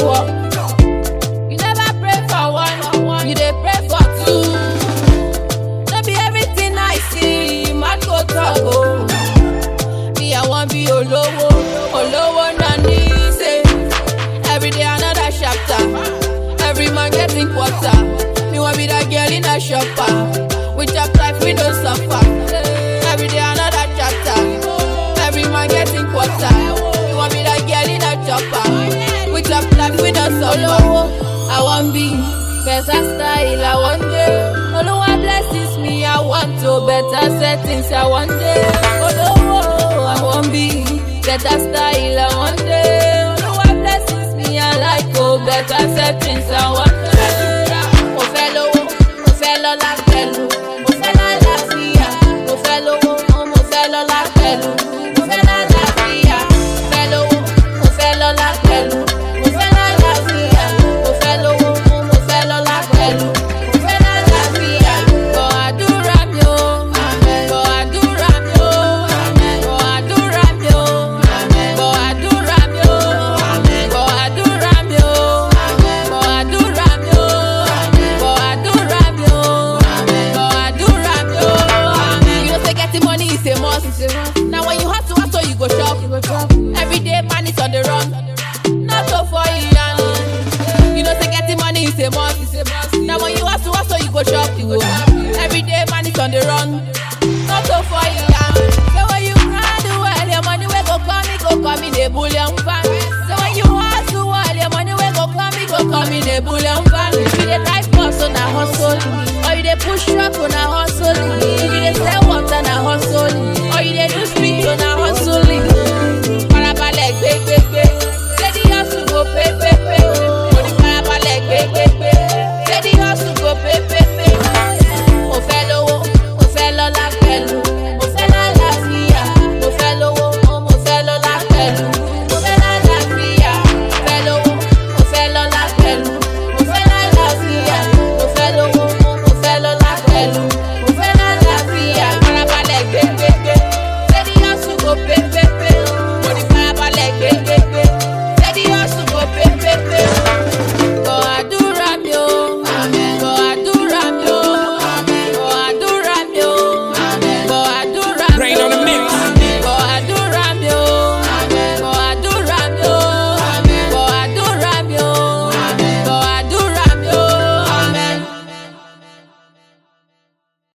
for. You never pray for one, you dey pray for two. No be everything I see, man go talk oh. Me I want be olowo, olowo nani say. Every day another chapter, every man getting quarter. Me want be that girl in a shopper. We chop life, we don't suffer. Every day another chapter, every man getting quarter. Me want be that girl in a chopper. We chop life, we don't suffer. I want be better style, I want day. Oluwa blesses me, I want to better settings, I want day. I want be better style, I want day. Oluwa blesses me, I like oh better settings, I want day. Mo fẹ́ lówó, mo fẹ́ lọ́lá pẹ̀lú, mo fẹ́ lálàáfíà. Mo fẹ́ lówó, mo fẹ́ lọ́lá pẹ̀lú, mo fẹ́ lálàáfíà. Mo fẹ́ lówó, mo fẹ́ lọ́lá pẹ̀lú, mo fẹ́ lálàáfíà. Mo fẹ́ lówó, mo fẹ́ lọ́lá pẹ̀lú, mo fẹ́ lálàáfíà. Gbọ́ àdúrà mi o, gbọ́ àdúrà mi o, gbọ́ àdúrà mi o, gbọ́ àdúrà mi o, gbọ́ àdúrà mi o, gbọ́ àdúrà mi o, gbọ́ àdúrà mi o, gbọ́ àdúrà mi o. You know say getting money is a must. Now when you hustle, you go shop. Every day man is on the run, not so for you. You know say getting money is a must. Now when you hustle, you go shop. Every day man is on the run, not so for you. So when you grind well, your money will go come in the bullion van. So when you hustle well, your money will go come in the bullion van. If you dey type boss on a hustle, or you dey push truck on a hustle.